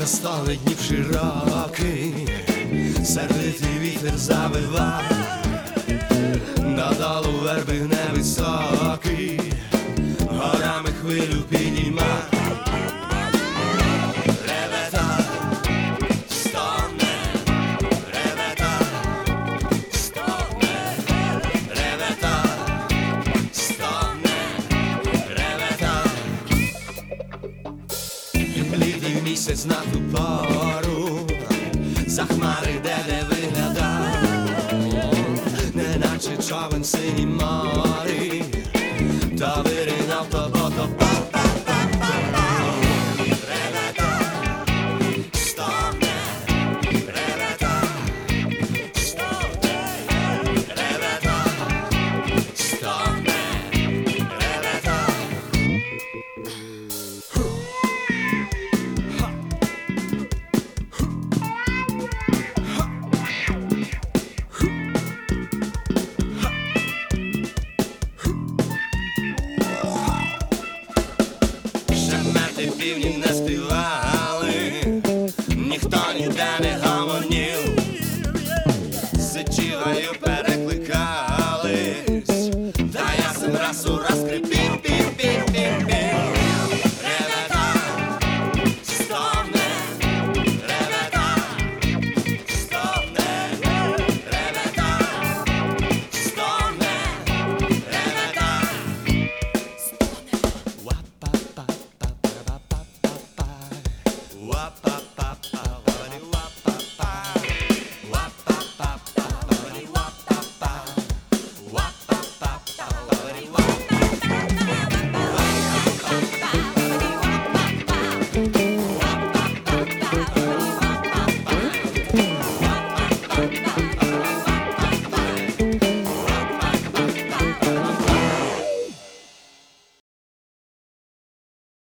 Настали днів широкий, сердитий вітер завива, надолу верби невисокий, горами хвилю підійма. Ревета, стогне, ревета, стогне, ревета, стогне, ревета. І блідий місяць на ту пору за хмари де вигляда, неначе човен в синім морі, то виринав, то потопав. Ревета, стогне, ревета, стогне, ревета, стогне, ревета. Шемети півні не співали, ніхто ніде не гомонів, сичівою перекликались, та ясен раз у раз скрипів, пів-пів-пів-пів. Ревета, стогне, ревета, стогне, ревета, стогне, ревета.